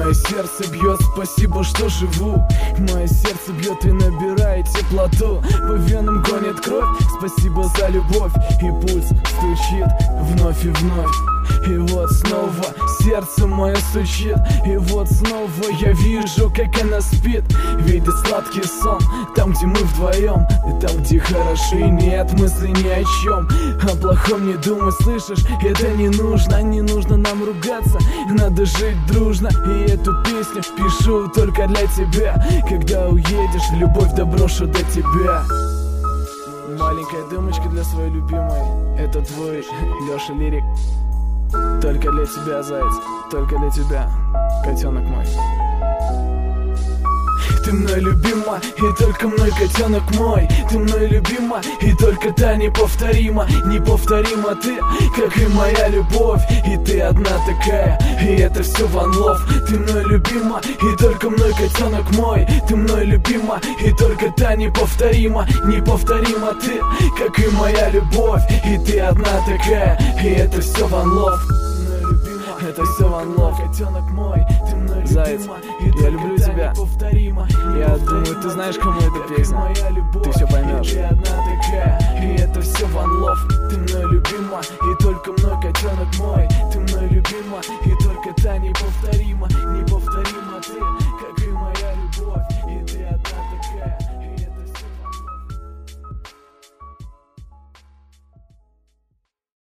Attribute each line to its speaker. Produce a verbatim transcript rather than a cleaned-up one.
Speaker 1: Мое сердце бьет, спасибо, что живу. Мое сердце бьет и набирает теплоту. По венам гонит кровь, спасибо за любовь. И пульс стучит вновь и вновь. И вот снова сердце мое стучит. И вот снова я вижу, как она спит. Видит сладкий сон, там, где мы вдвоем. И там, где хорошо и нет мысли ни о чем. О плохом не думай, слышишь, это не нужно. Не нужно нам ругаться, надо жить дружно. И эту песню пишу только для тебя. Когда уедешь, любовь доброшу до тебя. Маленькая дымочка для своей любимой. Это твой Лёша Лирик. Только для тебя, заяц, только для тебя, котенок мой. Ты мной любима, и только мной, котенок мой. Ты мной любима, и только та неповторима. Неповторима ты, как и моя любовь. И ты одна такая, и это все One Love. Ты мной любима, и только мной, котенок мой. Ты мной любима, и только та неповторима. Неповторима ты, как и моя любовь. И ты одна такая, и это все One Love. Это все One Love, котенок мой, ты мной любима. Заяц, я люблю тебя. Я думаю, ты знаешь, кому эта песня. Ты все поймешь. И одна такая, и это все One Love. Ты мной любима, и только мной, котенок мой.